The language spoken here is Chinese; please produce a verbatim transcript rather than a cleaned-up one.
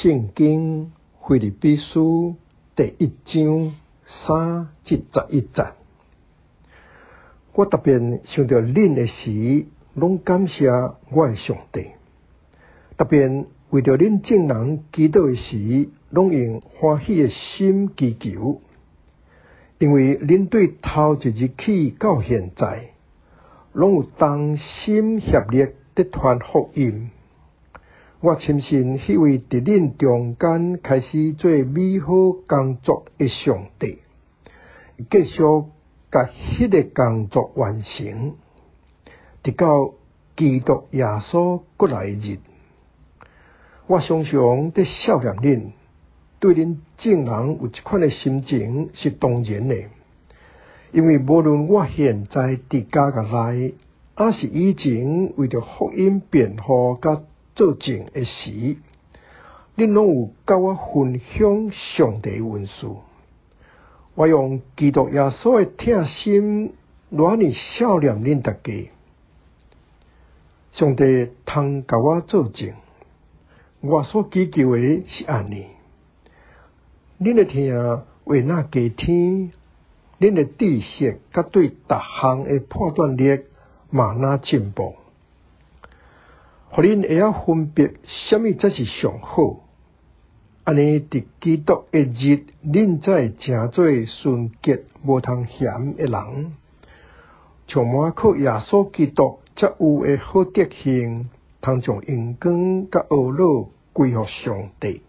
圣经腓立比书第一章三至十一节。我特别想到恁的时，拢感谢我的上帝。特别为着恁众人祈祷的时，拢用欢喜的心祈求，因为恁对头一日起到现在，拢有同心协力在传福音。我深信迄位伫恁中间开始做美好工作的上帝，继续甲迄个工作完成，直到基督耶稣过来日。我常常在笑念恁，对恁众人有一款的心情是当然的，因为无论我现在伫家个内，还是以前为着福音辩护甲做证的时，恁拢有甲我分享上帝的恩赐。我用基督耶稣的疼心，热烈笑念恁大家。上帝通甲我做证，我所祈求的是安尼。恁的听话那加添，恁的知识甲对逐项的判断力嘛那进步，互恁会晓分别什么才是上好。安尼伫基督的日，恁才诚做纯洁无通嫌的人，充满靠耶稣基督才有的好德行，通将荣光甲懊恼归乎上帝。